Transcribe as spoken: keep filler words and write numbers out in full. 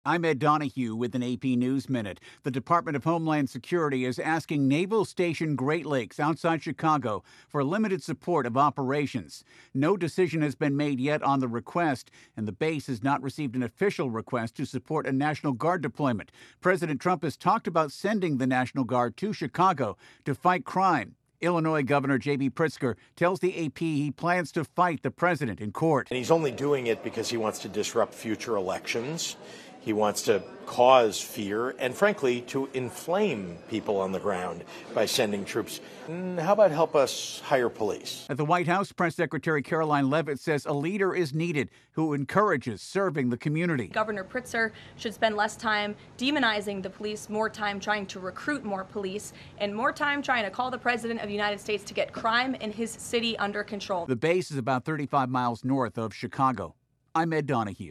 I'm Ed Donahue with an A P News Minute. The Department of Homeland Security is asking Naval Station Great Lakes outside Chicago for limited support of operations. No decision has been made yet on the request, and the base has not received an official request to support a National Guard deployment. President Trump has talked about sending the National Guard to Chicago to fight crime. Illinois Governor J B Pritzker tells the A P he plans to fight the president in court. And he's only doing it because he wants to disrupt future elections. He wants to cause fear and, frankly, to inflame people on the ground by sending troops. And how about help us hire police? At the White House, Press Secretary Caroline Leavitt says a leader is needed who encourages serving the community. Governor Pritzker should spend less time demonizing the police, more time trying to recruit more police, and more time trying to call the President of the United States to get crime in his city under control. The base is about thirty-five miles north of Chicago. I'm Ed Donahue.